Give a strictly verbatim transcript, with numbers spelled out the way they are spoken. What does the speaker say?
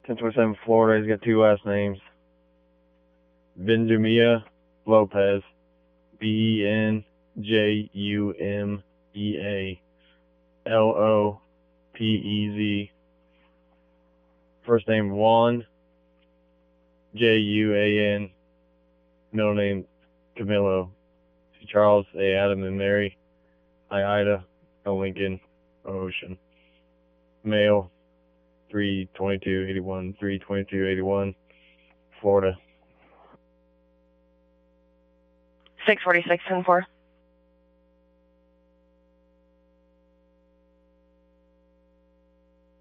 ten twenty-seven Florida. He's got two last names. Benjumea Lopez. B E N J U M E A L O P E Z. First name Juan. J U A N. Middle name Camilo. Charles, A. Adam, and Mary. I. Ida, O. Lincoln, O. Ocean. Male, three twenty-two eighty-one, three twenty-two eighty-one, Florida. six forty-six ten four.